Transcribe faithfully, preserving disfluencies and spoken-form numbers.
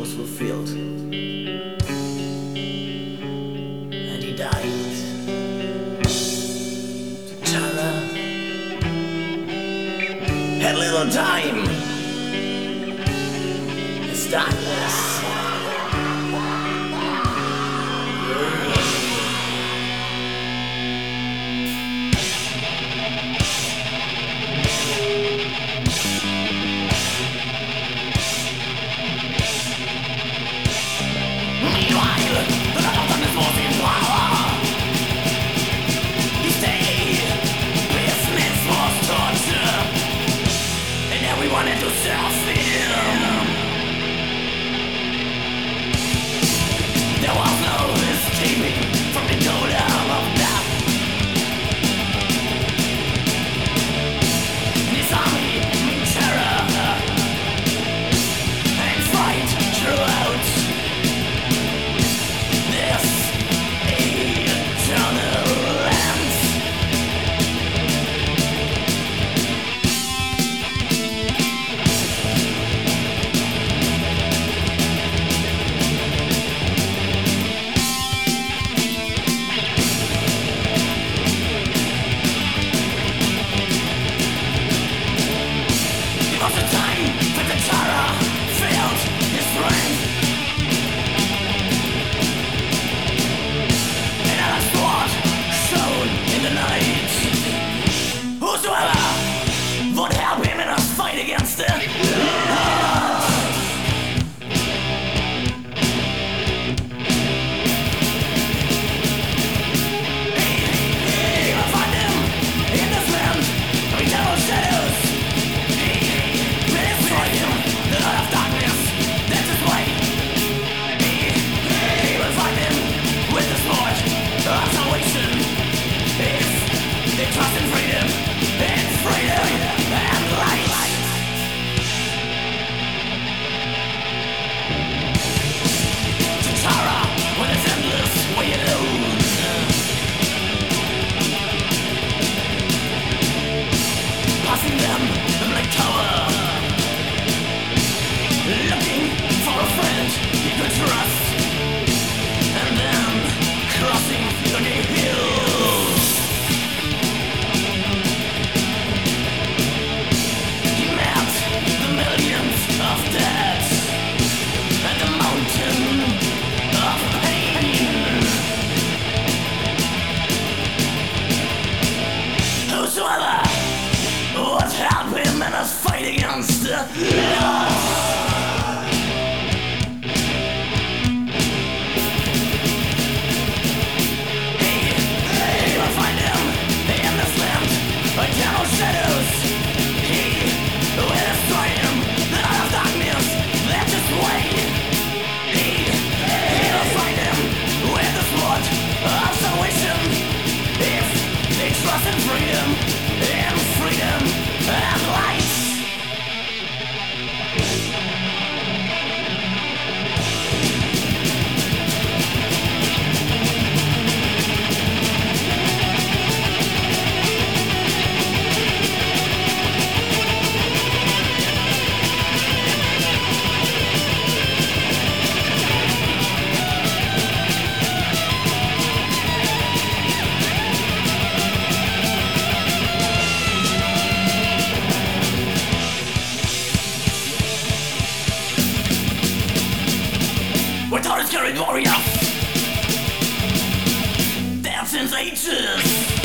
was fulfilled, and he died. T'Challa had little time. It's darkness. Wanted to self-feed him. There was no escaping from the totem of death. This army in terror and fight throughout this eternal land. Against it. What help him in a fight against the odds? He, he will find him in this land, like eternal shadows. He will destroy him, the night of darkness, that's his way. He, he will find him with the sword of salvation. If they trust in freedom, in freedom and light. We're taught as carried warriors, there since ages.